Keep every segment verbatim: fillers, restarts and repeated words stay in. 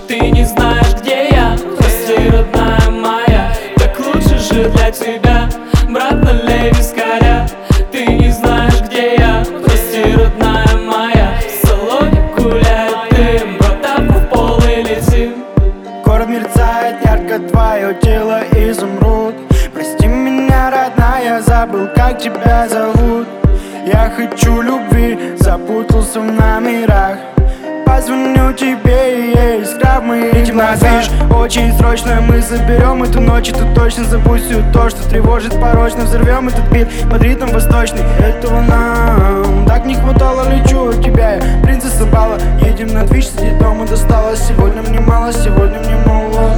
ты не знаешь, где я. Прости, родная моя, так лучше же для тебя. Брат, налей вискаря, ты не знаешь, где я. Прости, родная моя, в салоне гуляет дым, брата в пол и летим. Город мерцает ярко, твое тело изумруд. Прости меня, родная, забыл, как тебя зовут. Я хочу любви, запутался в номерах. Позвоню тебе, и искра в моих глазах. Очень срочно мы заберем эту ночь, и ты точно забудь все то, что тревожит порочно. Взорвем этот бит под ритм восточный. Этого нам так не хватало, лечу от тебя, принцесса бала. Едем на движ, сидеть дома досталось. Сегодня мне мало, сегодня мне мало.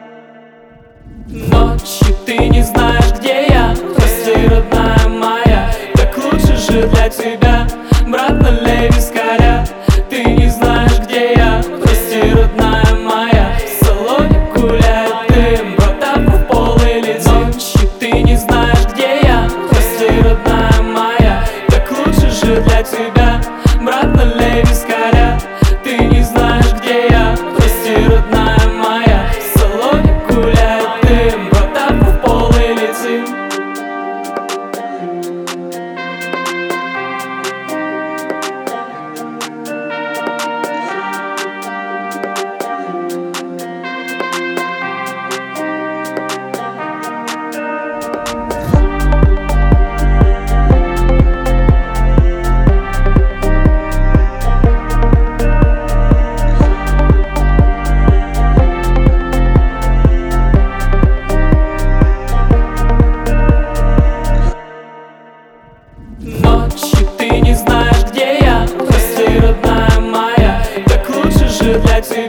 Ночью ты не знаешь, где я. Прости, родная моя, так лучше же для тебя. Брат, налей вискаря, ты не знаешь, где я. Прости, родная моя, в салоне гуляет дым, брата в пол и летим. Ночью ты не знаешь, где я. Прости, родная моя, так лучше же для тебя. Брат, налей вискаря, ты не знаешь, где я. Прости, родная моя, в салоне гуляет дым, брата в пол и летим. Ночью ты не знаешь, где я. Прости, родная моя, так лучше же для тебя.